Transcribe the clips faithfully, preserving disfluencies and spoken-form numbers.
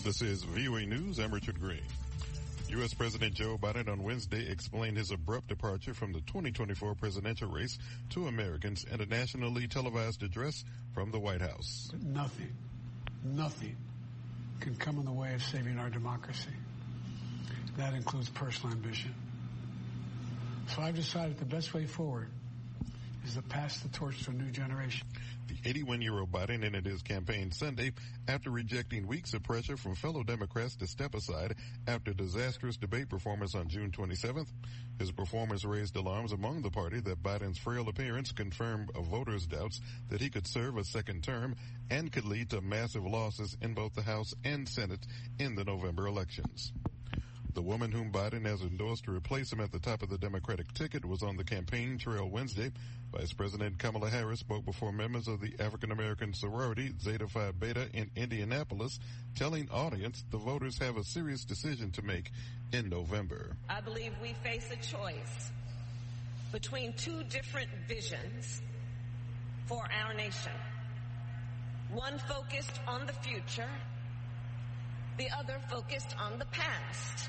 This is V O A News. I'm Richard Green. U S. President Joe Biden on Wednesday explained his abrupt departure from the twenty twenty-four presidential race to Americans in a nationally televised address from the White House. Nothing, nothing can come in the way of saving our democracy. That includes personal ambition. So I've decided the best way forward is to pass the torch to a new generation. The eighty-one-year-old Biden ended his campaign Sunday after rejecting weeks of pressure from fellow Democrats to step aside after a disastrous debate performance on June twenty-seventh. His performance raised alarms among the party that Biden's frail appearance confirmed voters' doubts that he could serve a second term and could lead to massive losses in both the House and Senate in the November elections. The woman whom Biden has endorsed to replace him at the top of the Democratic ticket was on the campaign trail Wednesday. Vice President Kamala Harris spoke before members of the African-American sorority Zeta Phi Beta in Indianapolis, telling audience the voters have a serious decision to make in November. I believe we face a choice between two different visions for our nation. One focused on the future, the other focused on the past.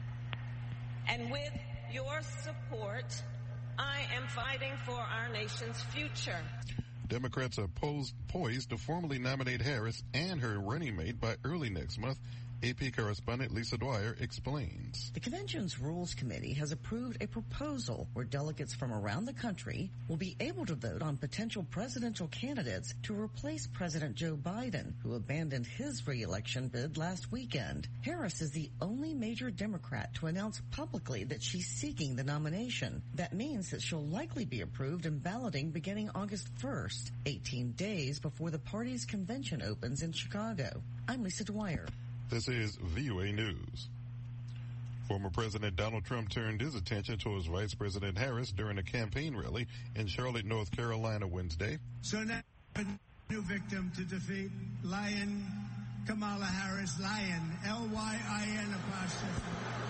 And with your support, I am fighting for our nation's future. Democrats are posed, poised to formally nominate Harris and her running mate by early next month. A P correspondent Lisa Dwyer explains. The convention's Rules Committee has approved a proposal where delegates from around the country will be able to vote on potential presidential candidates to replace President Joe Biden, who abandoned his re-election bid last weekend. Harris is the only major Democrat to announce publicly that she's seeking the nomination. That means that she'll likely be approved in balloting beginning August first, eighteen days before the party's convention opens in Chicago. I'm Lisa Dwyer. This is V O A News. Former President Donald Trump turned his attention towards Vice President Harris during a campaign rally in Charlotte, North Carolina Wednesday. So now a new victim to defeat Lion Kamala Harris, Lion, L Y I N apostrophe.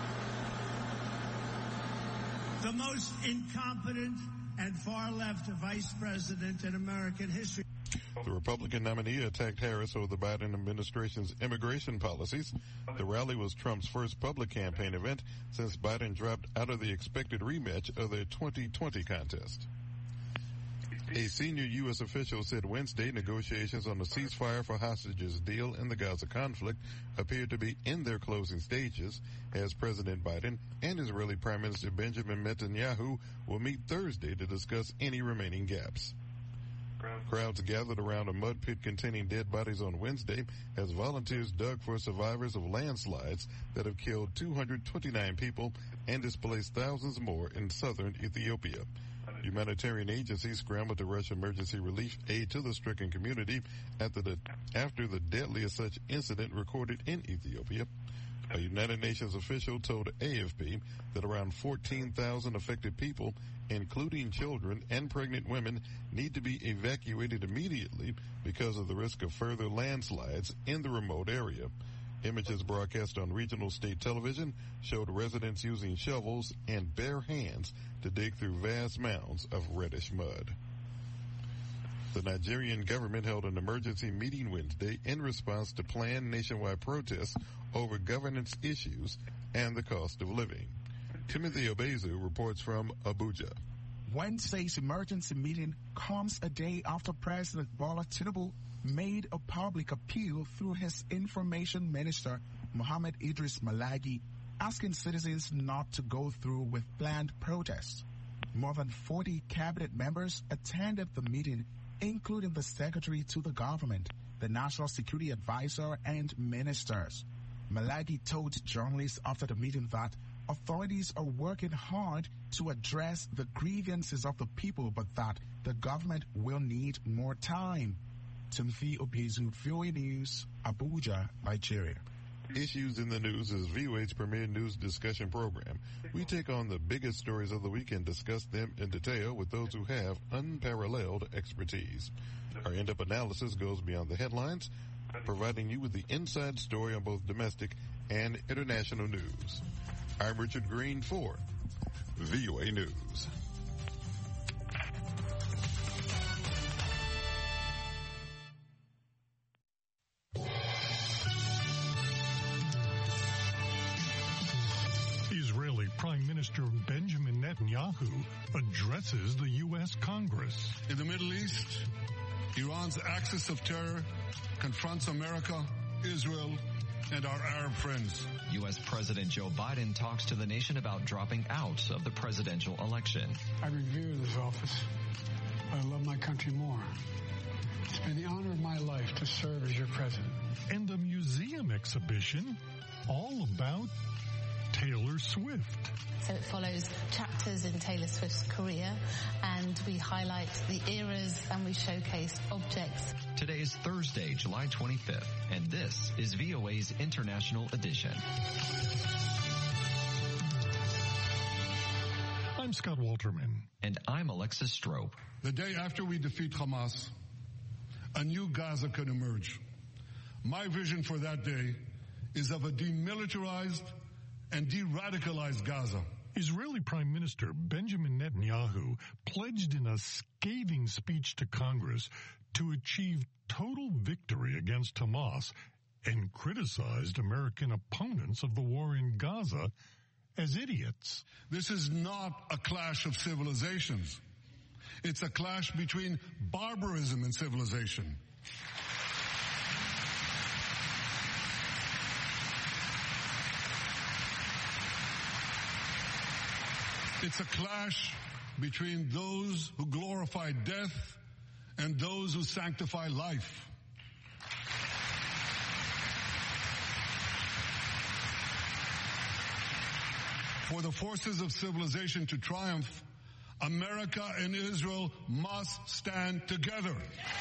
The most incompetent and far-left vice president in American history. The Republican nominee attacked Harris over the Biden administration's immigration policies. The rally was Trump's first public campaign event since Biden dropped out of the expected rematch of their twenty twenty contest. A senior U S official said Wednesday negotiations on a ceasefire for hostages deal in the Gaza conflict appeared to be in their closing stages as President Biden and Israeli Prime Minister Benjamin Netanyahu will meet Thursday to discuss any remaining gaps. Crowds gathered around a mud pit containing dead bodies on Wednesday as volunteers dug for survivors of landslides that have killed two hundred twenty-nine people and displaced thousands more in southern Ethiopia. Humanitarian agencies scrambled to rush emergency relief aid to the stricken community after the, after the deadliest such incident recorded in Ethiopia. A United Nations official told A F P that around fourteen thousand affected people, including children and pregnant women, need to be evacuated immediately because of the risk of further landslides in the remote area. Images broadcast on regional state television showed residents using shovels and bare hands to dig through vast mounds of reddish mud. The Nigerian government held an emergency meeting Wednesday in response to planned nationwide protests over governance issues and the cost of living. Timothy Obezu reports from Abuja. Wednesday's emergency meeting comes a day after President Bola Tinubu made a public appeal through his information minister, Mohammed Idris Malagi, asking citizens not to go through with planned protests. More than forty cabinet members attended the meeting, including the secretary to the government, the national security advisor, and ministers. Malagi told journalists after the meeting that authorities are working hard to address the grievances of the people, but that the government will need more time. Timothy Obezu, V O A News, Abuja, Nigeria. Issues in the News is V O A's premier news discussion program. We take on the biggest stories of the week and discuss them in detail with those who have unparalleled expertise. Our in-depth analysis goes beyond the headlines, providing you with the inside story on both domestic and international news. I'm Richard Green for V O A News. addresses the U S Congress. In the Middle East, Iran's axis of terror confronts America, Israel, and our Arab friends. U S President Joe Biden talks to the nation about dropping out of the presidential election. I revere this office, but I love my country more. It's been the honor of my life to serve as your president. And a museum exhibition all about Taylor Swift. So it follows chapters in Taylor Swift's career, and we highlight the eras and we showcase objects. Today is Thursday, July twenty-fifth, and this is V O A's International Edition. I'm Scott Walterman. And I'm Alexis Strope. The day after we defeat Hamas, a new Gaza can emerge. My vision for that day is of a demilitarized and de-radicalized Gaza. Israeli Prime Minister Benjamin Netanyahu pledged in a scathing speech to Congress to achieve total victory against Hamas and criticized American opponents of the war in Gaza as idiots. This is not a clash of civilizations. It's a clash between barbarism and civilization. It's a clash between those who glorify death and those who sanctify life. For the forces of civilization to triumph, America and Israel must stand together.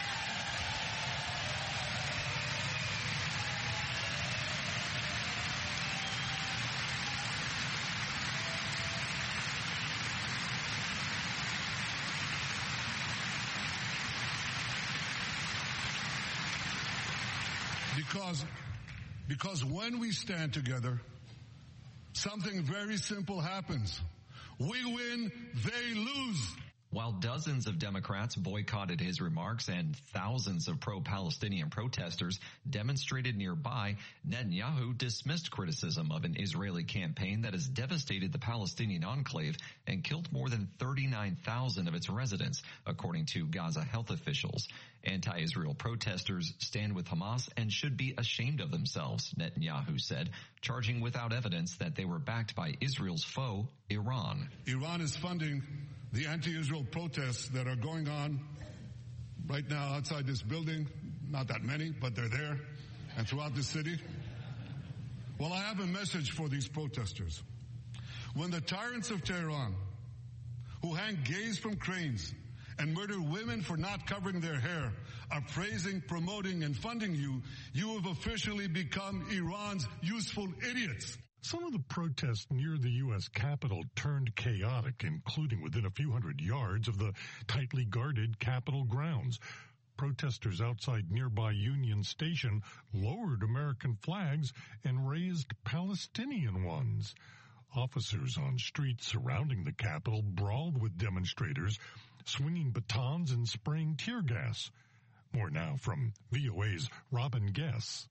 Because, because when we stand together, something very simple happens. We win, they lose. While dozens of Democrats boycotted his remarks and thousands of pro-Palestinian protesters demonstrated nearby, Netanyahu dismissed criticism of an Israeli campaign that has devastated the Palestinian enclave and killed more than thirty-nine thousand of its residents, according to Gaza health officials. Anti-Israel protesters stand with Hamas and should be ashamed of themselves, Netanyahu said, charging without evidence that they were backed by Israel's foe, Iran. Iran is funding the anti-Israel protests that are going on right now outside this building. Not that many, but they're there, and throughout the city. Well, I have a message for these protesters. When the tyrants of Tehran, who hang gays from cranes and murder women for not covering their hair, are praising, promoting, and funding you, you have officially become Iran's useful idiots. Some of the protests near the U S Capitol turned chaotic, including within a few hundred yards of the tightly guarded Capitol grounds. Protesters outside nearby Union Station lowered American flags and raised Palestinian ones. Officers on streets surrounding the Capitol brawled with demonstrators, swinging batons and spraying tear gas. More now from V O A's Robin Guess.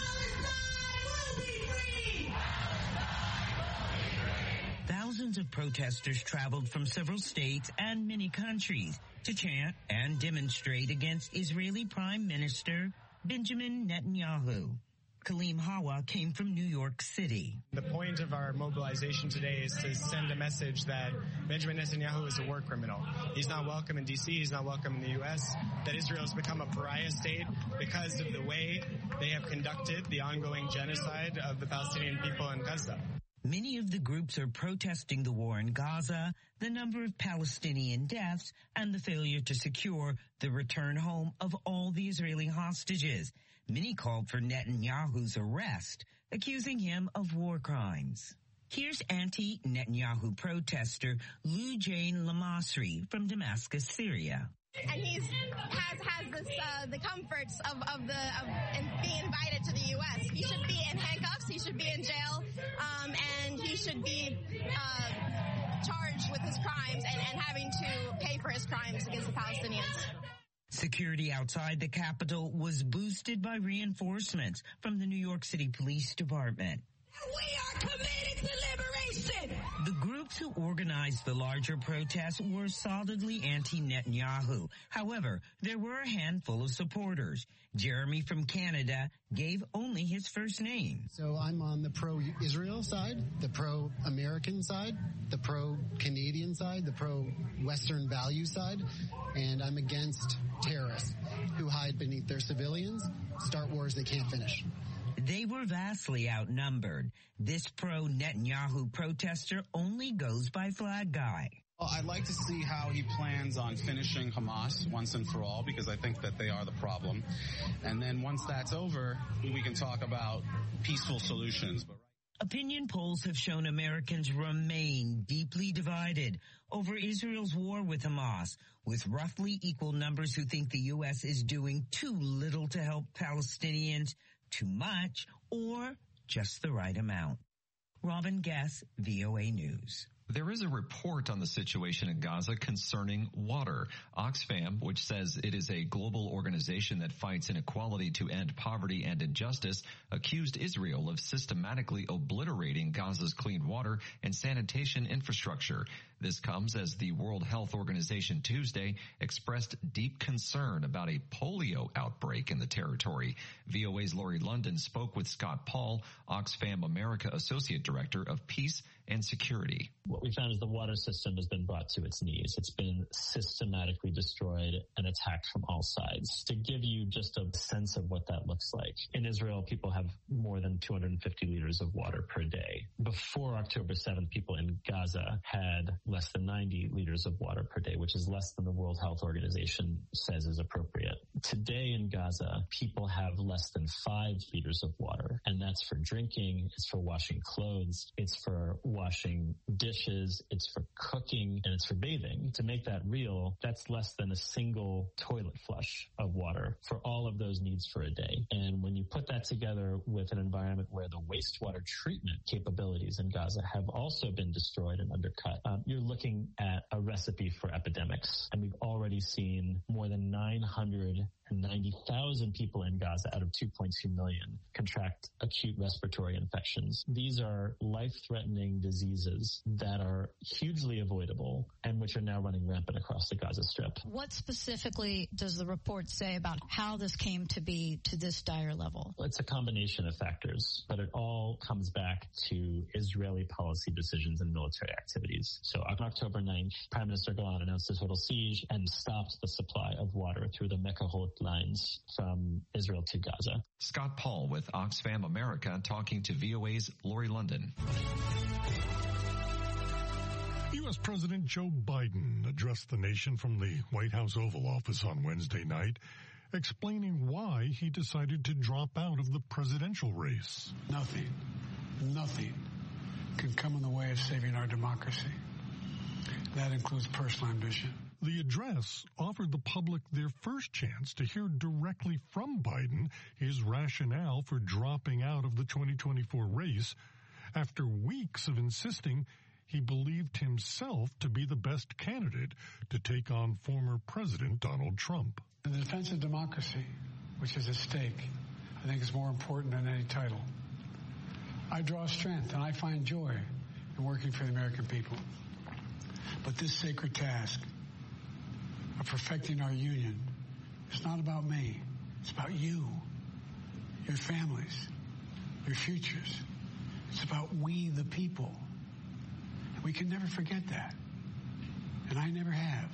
Thousands of protesters traveled from several states and many countries to chant and demonstrate against Israeli Prime Minister Benjamin Netanyahu. Kaleem Hawa came from New York City. The point of our mobilization today is to send a message that Benjamin Netanyahu is a war criminal. He's not welcome in D C, he's not welcome in the U S, that Israel has become a pariah state because of the way they have conducted the ongoing genocide of the Palestinian people in Gaza. Many of the groups are protesting the war in Gaza, the number of Palestinian deaths, and the failure to secure the return home of all the Israeli hostages. Many called for Netanyahu's arrest, accusing him of war crimes. Here's anti-Netanyahu protester Lou Jane Lamasri from Damascus, Syria. And he's has has this uh, the comforts of of the of and being invited to the U S. He should be in handcuffs. He should be in jail, um, and he should be uh, charged with his crimes and, and having to pay for his crimes against the Palestinians. Security outside the Capitol was boosted by reinforcements from the New York City Police Department. We are committed to liberate nation. The groups who organized the larger protests were solidly anti-Netanyahu. However, there were a handful of supporters. Jeremy from Canada gave only his first name. So I'm on the pro-Israel side, the pro-American side, the pro-Canadian side, the pro-Western value side, and I'm against terrorists who hide beneath their civilians, start wars they can't finish. They were vastly outnumbered. This pro-Netanyahu protester only goes by Flag Guy. Well, I'd like to see how he plans on finishing Hamas once and for all, because I think that they are the problem. And then once that's over, we can talk about peaceful solutions. But Opinion polls have shown Americans remain deeply divided over Israel's war with Hamas, with roughly equal numbers who think the U S is doing too little to help Palestinians, too much, or just the right amount. Robin Guess, V O A News. There is a report on the situation in Gaza concerning water. Oxfam, which says it is a global organization that fights inequality to end poverty and injustice, accused Israel of systematically obliterating Gaza's clean water and sanitation infrastructure. This comes as the World Health Organization Tuesday expressed deep concern about a polio outbreak in the territory. V O A's Lori London spoke with Scott Paul, Oxfam America Associate Director of Peace and Security. What we found is the water system has been brought to its knees. It's been systematically destroyed and attacked from all sides. To give you just a sense of what that looks like, in Israel, people have more than two hundred fifty liters of water per day. Before October seventh, people in Gaza had less than ninety liters of water per day, which is less than the World Health Organization says is appropriate. Today in Gaza, people have less than five liters of water, and that's for drinking, it's for washing clothes, it's for washing dishes, it's for cooking, and it's for bathing. To make that real, that's less than a single toilet flush of water for all of those needs for a day. And when you put that together with an environment where the wastewater treatment capabilities in Gaza have also been destroyed and undercut, um, you're looking at a recipe for epidemics. And we've already seen more than nine hundred ninety thousand people in Gaza out of two point two million contract acute respiratory infections. These are life-threatening diseases that are hugely avoidable and which are now running rampant across the Gaza Strip. What specifically does the report say about how this came to be to this dire level? It's a combination of factors, but it all comes back to Israeli policy decisions and military activities. So on October ninth, Prime Minister Gallant announced a total siege and stopped the supply of water through the Mekahot lines from Israel to Gaza. Scott Paul with Oxfam America talking to V O A's Lori London. U S President Joe Biden addressed the nation from the White House Oval Office on Wednesday night, explaining why he decided to drop out of the presidential race. Nothing, nothing can come in the way of saving our democracy. That includes personal ambition. The address offered the public their first chance to hear directly from Biden his rationale for dropping out of the twenty twenty-four race after weeks of insisting he believed himself to be the best candidate to take on former President Donald Trump. The defense of democracy, which is at stake, I think is more important than any title. I draw strength and I find joy in working for the American people. But this sacred task of perfecting our union is not about me. It's about you, your families, your futures. It's about we, the people. And we can never forget that. And I never have.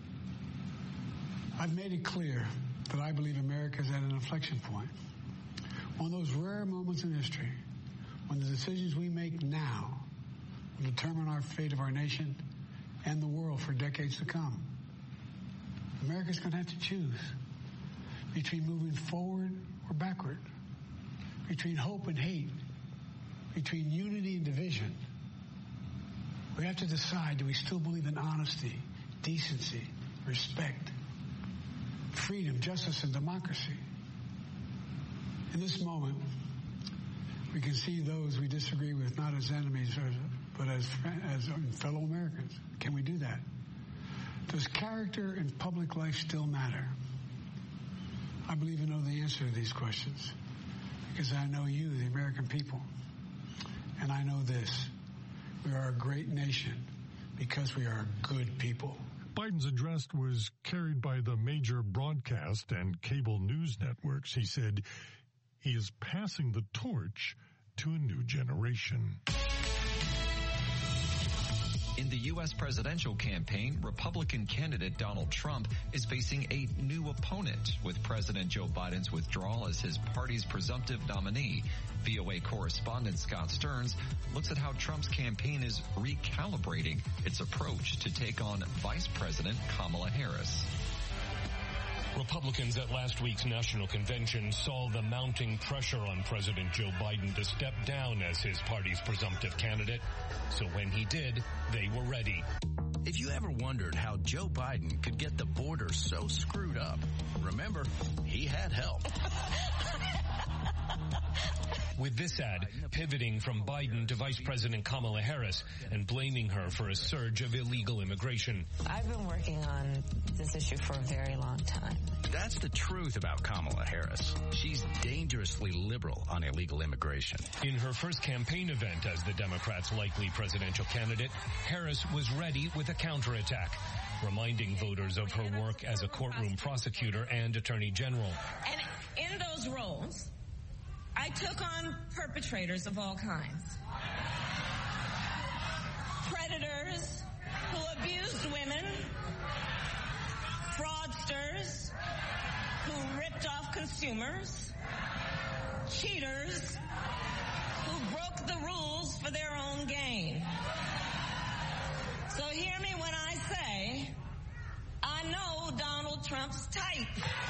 I've made it clear that I believe America is at an inflection point. One of those rare moments in history when the decisions we make now will determine our fate of our nation and the world for decades to come. America's going to have to choose between moving forward or backward, between hope and hate, between unity and division. We have to decide, do we still believe in honesty, decency, respect, freedom, justice, and democracy? In this moment, we can see those we disagree with not as enemies, but as, as fellow Americans. Can we do that? Does character in public life still matter? I believe I know the answer to these questions because I know you, the American people. And I know this. We are a great nation because we are good people. Biden's address was carried by the major broadcast and cable news networks. He said he is passing the torch to a new generation. In the U S presidential campaign, Republican candidate Donald Trump is facing a new opponent with President Joe Biden's withdrawal as his party's presumptive nominee. V O A correspondent Scott Stearns looks at how Trump's campaign is recalibrating its approach to take on Vice President Kamala Harris. Republicans at last week's national convention saw the mounting pressure on President Joe Biden to step down as his party's presumptive candidate. So when he did, they were ready. If you ever wondered how Joe Biden could get the border so screwed up, remember, he had help. With this ad pivoting from Biden to Vice President Kamala Harris and blaming her for a surge of illegal immigration. I've been working on this issue for a very long time. That's the truth about Kamala Harris. She's dangerously liberal on illegal immigration. In her first campaign event as the Democrats' likely presidential candidate, Harris was ready with a counterattack, reminding voters of her work as a courtroom prosecutor and attorney general. And in those roles, I took on perpetrators of all kinds. Predators who abused women, fraudsters who ripped off consumers, cheaters who broke the rules for their own gain. So hear me when I say, I know Donald Trump's type.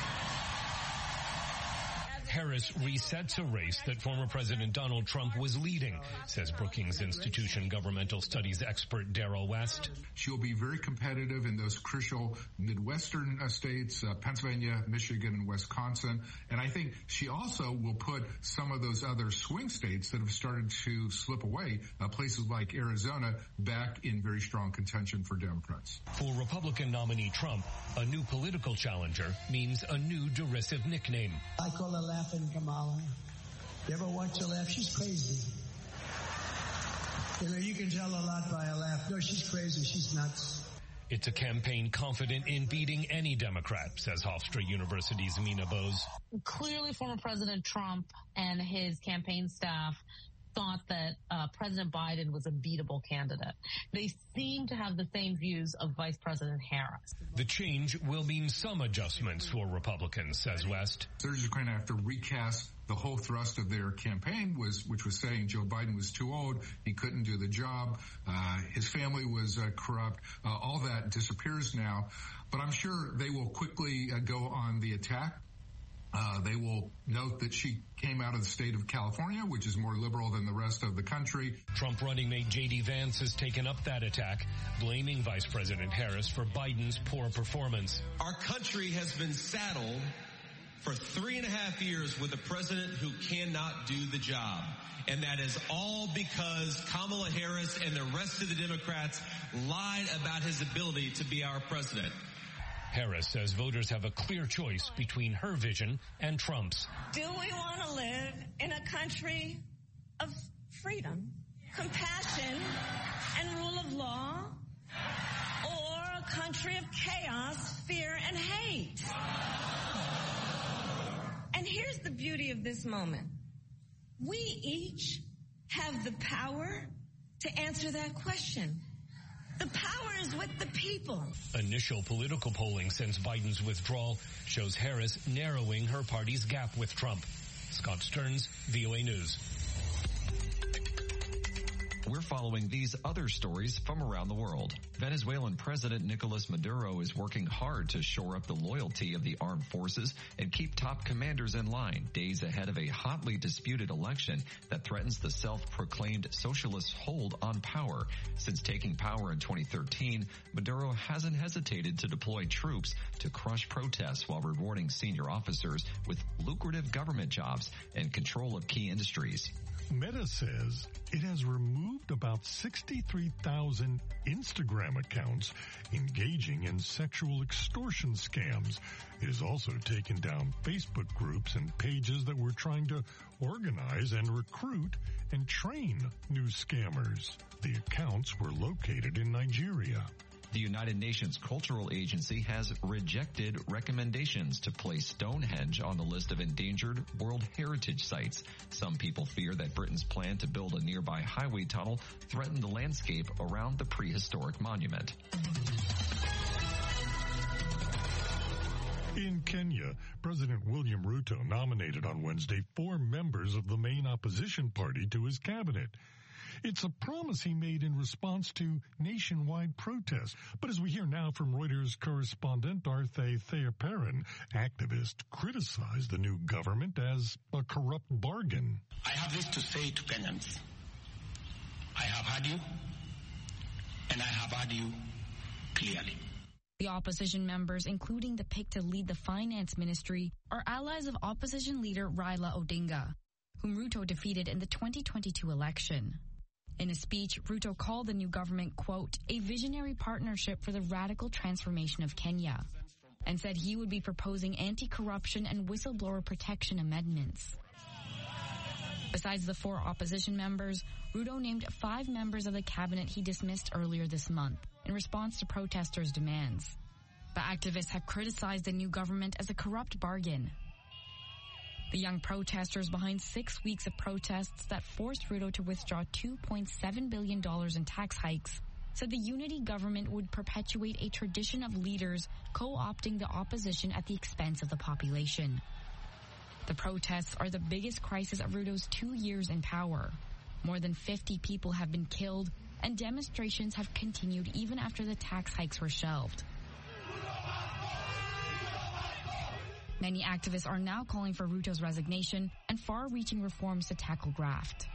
Harris resets a race that former President Donald Trump was leading, says Brookings Institution governmental studies expert Darrell West. She'll be very competitive in those crucial Midwestern uh, states, uh, Pennsylvania, Michigan, and Wisconsin. And I think she also will put some of those other swing states that have started to slip away, uh, places like Arizona, back in very strong contention for Democrats. For Republican nominee Trump, a new political challenger means a new derisive nickname. I call her Laughing Kamala. You ever watch her laugh? She's crazy. You know, you can tell a lot by her laugh. No, she's crazy. She's nuts. It's a campaign confident in beating any Democrat, says Hofstra University's Mina Bose. Clearly, former President Trump and his campaign staff thought that uh, President Biden was a beatable candidate. They seem to have the same views of Vice President Harris. The change will mean some adjustments for Republicans, says West. They're just going to have to recast the whole thrust of their campaign, was which was saying Joe Biden was too old, he couldn't do the job, uh, his family was uh, corrupt. Uh, all that disappears now. But I'm sure they will quickly uh, go on the attack. Uh, they will note that she came out of the state of California, which is more liberal than the rest of the country. Trump running mate J D Vance has taken up that attack, blaming Vice President Harris for Biden's poor performance. Our country has been saddled for three and a half years with a president who cannot do the job. And that is all because Kamala Harris and the rest of the Democrats lied about his ability to be our president. Harris says voters have a clear choice between her vision and Trump's. Do we want to live in a country of freedom, compassion, and rule of law, or a country of chaos, fear, and hate? And here's the beauty of this moment. We each have the power to answer that question. The power is with the people. Initial political polling since Biden's withdrawal shows Harris narrowing her party's gap with Trump. Scott Stearns, V O A News. We're following these other stories from around the world. Venezuelan President Nicolas Maduro is working hard to shore up the loyalty of the armed forces and keep top commanders in line days ahead of a hotly disputed election that threatens the self-proclaimed socialist hold on power. Since taking power in twenty thirteen, Maduro hasn't hesitated to deploy troops to crush protests while rewarding senior officers with lucrative government jobs and control of key industries. Meta says it has removed about sixty-three thousand Instagram accounts engaging in sexual extortion scams. It has also taken down Facebook groups and pages that were trying to organize and recruit and train new scammers. The accounts were located in Nigeria. The United Nations Cultural Agency has rejected recommendations to place Stonehenge on the list of endangered World Heritage Sites. Some people fear that Britain's plan to build a nearby highway tunnel threatened the landscape around the prehistoric monument. In Kenya, President William Ruto nominated on Wednesday four members of the main opposition party to his cabinet. It's a promise he made in response to nationwide protests. But as we hear now from Reuters correspondent Arthe Theoperin, activists criticized the new government as a corrupt bargain. I have this to say to Kenyans. I have heard you, and I have heard you clearly. The opposition members, including the pick to lead the finance ministry, are allies of opposition leader Raila Odinga, whom Ruto defeated in the twenty twenty-two election. In a speech, Ruto called the new government, quote, a visionary partnership for the radical transformation of Kenya, and said he would be proposing anti-corruption and whistleblower protection amendments. Besides the four opposition members, Ruto named five members of the cabinet he dismissed earlier this month in response to protesters' demands. But activists have criticized the new government as a corrupt bargain. The young protesters behind six weeks of protests that forced Ruto to withdraw two point seven billion dollars in tax hikes said the unity government would perpetuate a tradition of leaders co-opting the opposition at the expense of the population. The protests are the biggest crisis of Ruto's two years in power. More than fifty people have been killed, and demonstrations have continued even after the tax hikes were shelved. Many activists are now calling for Ruto's resignation and far-reaching reforms to tackle graft.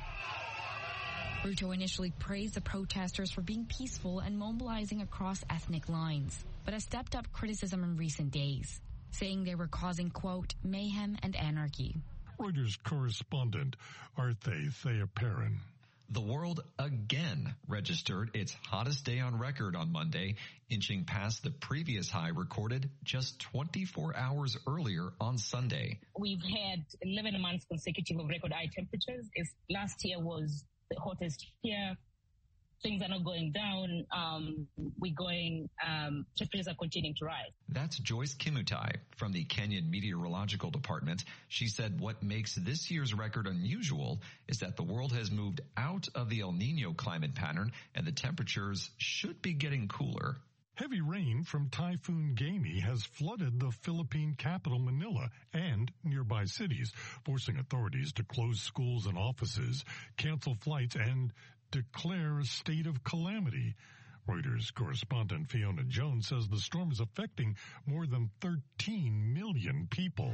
Ruto initially praised the protesters for being peaceful and mobilizing across ethnic lines, but has stepped up criticism in recent days, saying they were causing, quote, mayhem and anarchy. Reuters correspondent Arthe Theoperin. The world again registered its hottest day on record on Monday, inching past the previous high recorded just twenty-four hours earlier on Sunday. We've had eleven months consecutive of record high temperatures. If last year was the hottest year, things are not going down. Um, we're going, um, temperatures are continuing to rise. That's Joyce Kimutai from the Kenyan Meteorological Department. She said what makes this year's record unusual is that the world has moved out of the El Nino climate pattern and the temperatures should be getting cooler. Heavy rain from Typhoon Gaimi has flooded the Philippine capital Manila and nearby cities, forcing authorities to close schools and offices, cancel flights, and declare a state of calamity. Reuters correspondent Fiona Jones says the storm is affecting more than thirteen million people.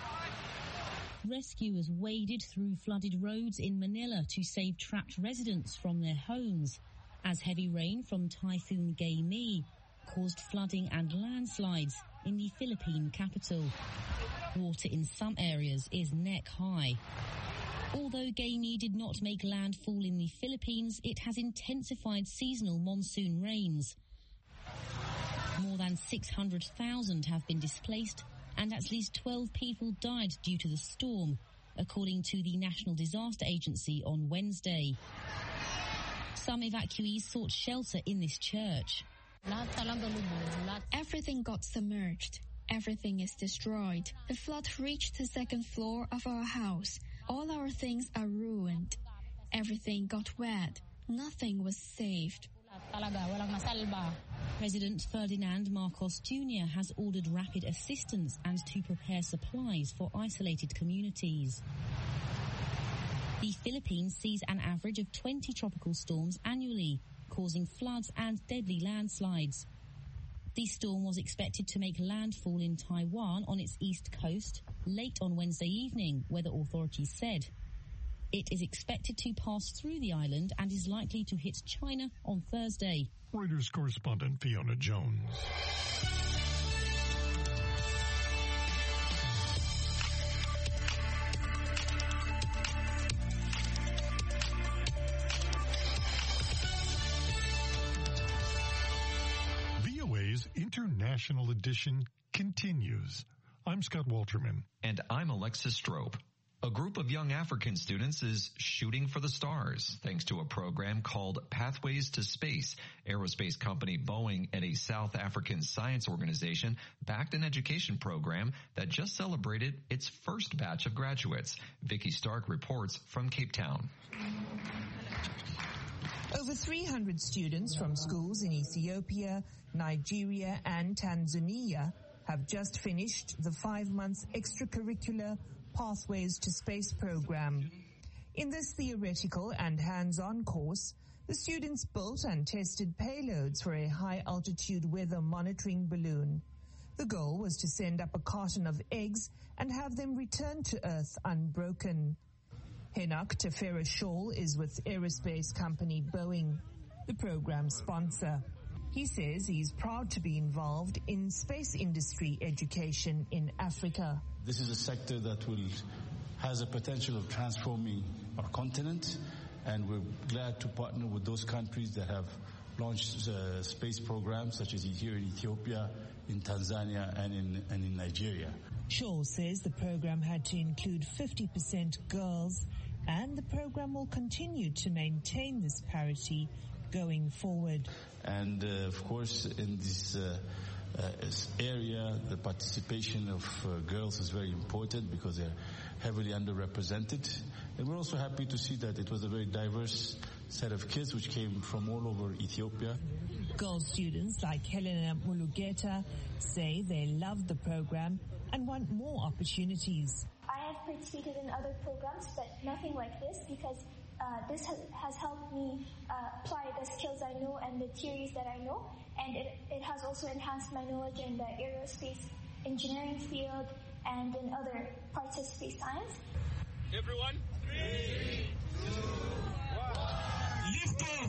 Rescuers waded through flooded roads in Manila to save trapped residents from their homes, as heavy rain from Typhoon Gaimi caused flooding and landslides in the Philippine capital. Water in some areas is neck high. Although Gaimi did not make landfall in the Philippines, it has intensified seasonal monsoon rains. More than six hundred thousand have been displaced, and at least twelve people died due to the storm, according to the National Disaster Agency on Wednesday. Some evacuees sought shelter in this church. Everything got submerged. Everything is destroyed. The flood reached the second floor of our house. All our things are ruined. Everything got wet. Nothing was saved. President Ferdinand Marcos Junior has ordered rapid assistance and to prepare supplies for isolated communities. The Philippines sees an average of twenty tropical storms annually, causing floods and deadly landslides. The storm was expected to make landfall in Taiwan on its east coast late on Wednesday evening, weather authorities said. It is expected to pass through the island and is likely to hit China on Thursday. Reuters correspondent Fiona Jones. edition continues. I'm Scott Walterman. And I'm Alexis Strope. A group of young African students is shooting for the stars thanks to a program called Pathways to Space. Aerospace company Boeing and a South African science organization backed an education program that just celebrated its first batch of graduates. Vicky Stark reports from Cape Town. Over three hundred students from schools in Ethiopia, Nigeria, and Tanzania have just finished the five-month extracurricular Pathways to Space program. In this theoretical and hands-on course, the students built and tested payloads for a high-altitude weather monitoring balloon. The goal was to send up a carton of eggs and have them return to Earth unbroken. Henok Tefera Shaw is with aerospace company Boeing, the program sponsor. He says he's proud to be involved in space industry education in Africa. This is a sector that will has a potential of transforming our continent, and we're glad to partner with those countries that have launched uh, space programs, such as here in Ethiopia, in Tanzania, and in, and in Nigeria. Shaw says the program had to include fifty percent girls, and the program will continue to maintain this parity going forward. And uh, of course, in this uh, uh, area, the participation of uh, girls is very important because they're heavily underrepresented. And we're also happy to see that it was a very diverse set of kids which came from all over Ethiopia. Girl students like Helena Mulugeta say they love the program and want more opportunities. I have participated in other programs, but nothing like this because uh, this has, has helped me uh, apply the skills I know and the theories that I know, and it, it has also enhanced my knowledge in the aerospace engineering field and in other parts of space science. Everyone, three, two, one, lift off!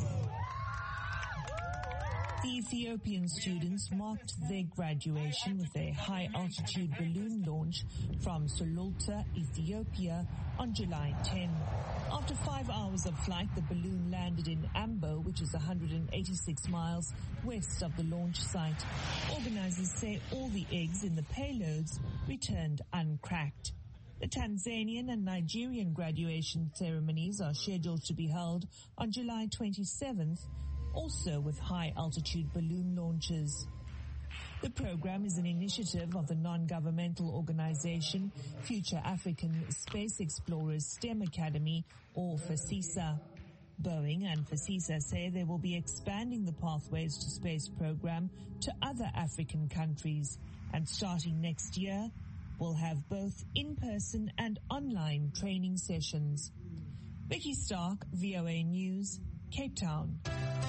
The Ethiopian students marked their graduation with a high-altitude balloon launch from Sululta, Ethiopia, on July tenth. After five hours of flight, the balloon landed in Ambo, which is one hundred eighty-six miles west of the launch site. Organizers say all the eggs in the payloads returned uncracked. The Tanzanian and Nigerian graduation ceremonies are scheduled to be held on July twenty-seventh, also with high-altitude balloon launches. The program is an initiative of the non-governmental organization Future African Space Explorers STEM Academy, or FASISA. Boeing and FASISA say they will be expanding the Pathways to Space program to other African countries, and starting next year, will have both in-person and online training sessions. Vicky Stark, V O A News, Cape Town.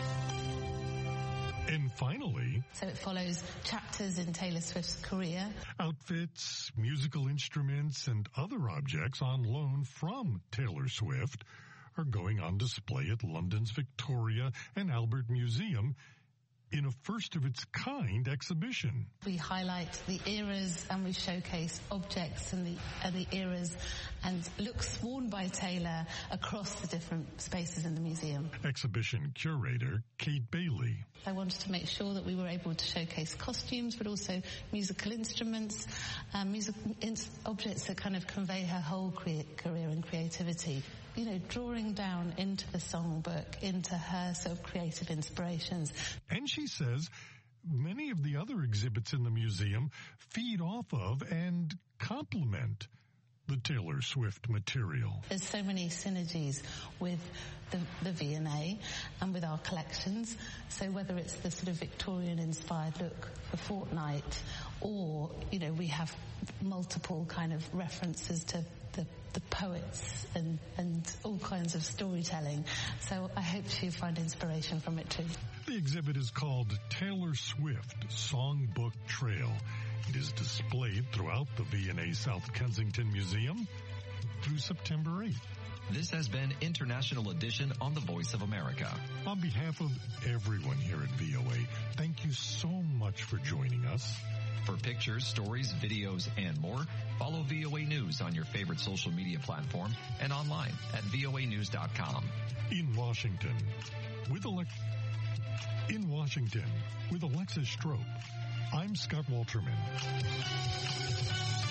And finally... So it follows chapters in Taylor Swift's career. Outfits, musical instruments, and other objects on loan from Taylor Swift are going on display at London's Victoria and Albert Museum in a first-of-its-kind exhibition. We highlight the eras and we showcase objects and the, and the eras and looks worn by Taylor across the different spaces in the museum. Exhibition curator Kate Bailey. I wanted to make sure that we were able to showcase costumes, but also musical instruments, um, music in- objects that kind of convey her whole cre- career and creativity. You know, drawing down into the songbook, into her sort of creative inspirations. And she says many of the other exhibits in the museum feed off of and complement the Taylor Swift material. There's so many synergies with the, the V and A and with our collections. So whether it's the sort of Victorian-inspired look for Fortnite, or, you know, we have multiple kind of references to the, the poets and, and all kinds of storytelling. So I hope you find inspiration from it too. The exhibit is called Taylor Swift Songbook Trail. It is displayed throughout the V and A South Kensington Museum through September eighth. This has been International Edition on The Voice of America. On behalf of everyone here at V O A, thank you so much for joining us. For pictures, stories, videos, and more, follow V O A News on your favorite social media platform and online at V O A news dot com. In Washington, with Alex- in Washington, with Alexis Strope, I'm Scott Walterman.